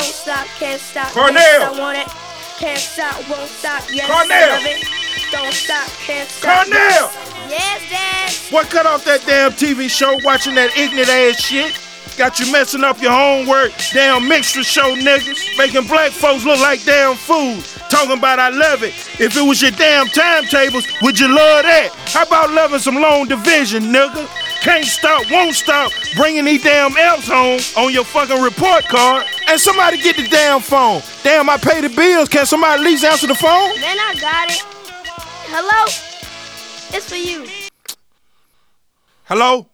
Don't stop, can't stop. Cornell. Yes, I want it. Can't stop, won't stop. Yes, Cornell. I love it. Don't stop, can't stop. Cornell! Yes, Dad. What, cut off that damn TV show watching that ignorant ass shit? Got you messing up your homework. Damn mixture show niggas. Making black folks look like damn fools. Talking about I love it. If it was your damn timetables, would you love that? How about loving some long division, nigga? Can't stop, won't stop. Bringing these damn L's home on your fucking report card. And somebody get the damn phone. Damn, I pay the bills. Can somebody at least answer the phone? Man, I got it. Hello? It's for you. Hello?